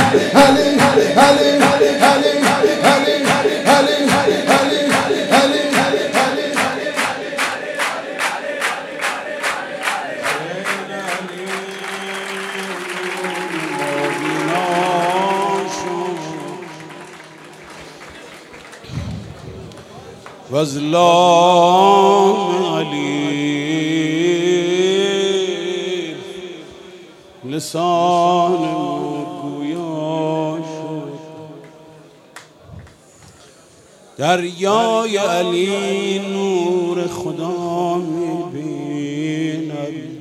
وظلام علی لسان گویا شد دریای علی نور خدا می‌بیند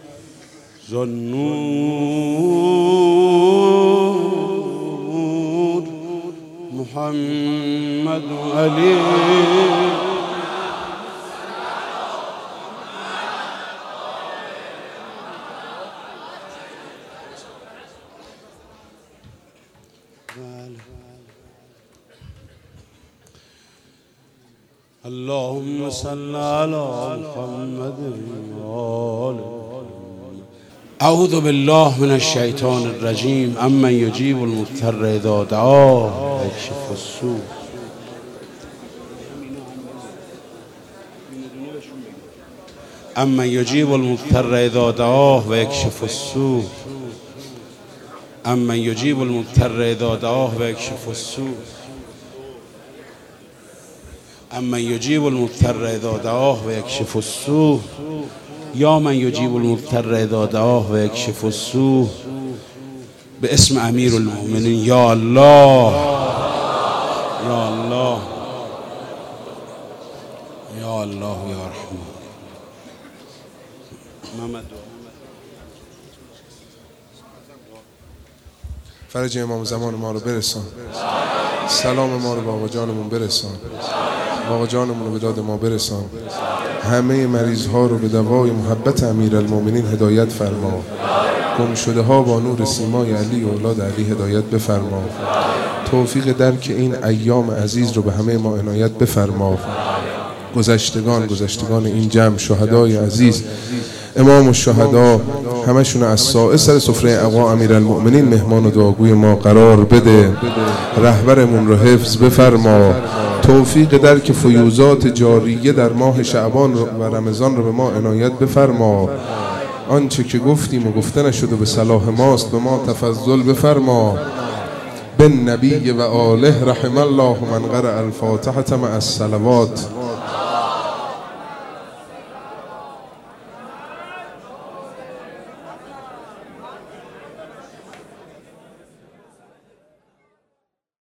ذوالنور محمد علی اللهم صل على محمد وآله. اعوذ بالله من الشیطان الرجیم. امن یجیب المضطر اذا دعاه ویکشف السوء. امن یجیب المضطر اذا دعاه ویکشف السوء. امن یجیب المضطر اذا دعاه ویکشف السوء. امن یجیب المضطر اذا دعاه ویکشف السوء. یا من یجیب المضطر اذا دعاه ویکشف السوء. به اسم امیر المؤمنین یا الله یا الله یا الله یا رحمان. محمد فرج امام زمان ما رو برسان، سلام ما رو به آقا جانمون برسان، آقا جانمون رو به داد ما برسان، همه مریض ها رو به دوای محبت امیرالمومنین هدایت فرما، گم شده ها با نور سیمای علی و اولاد علی هدایت بفرما، توفیق درک این ایام عزیز رو به همه ما عنایت بفرما. گذشتگان این جمع شهدای عزیز، امام الشهدا همشون از سر سفره آقا امیرالمؤمنین مهمان و دعاگوی ما قرار بده. رهبرمون رو حفظ بفرما، توفیق درک فیوزات جاریه در ماه شعبان و رمضان رو به ما عنایت بفرما. آنچه که گفتیم و گفته نشد و به صلاح ماست به ما تفضل بفرما. بالنبی و آله رحم الله من قرأ الفاتحة مع الصلوات.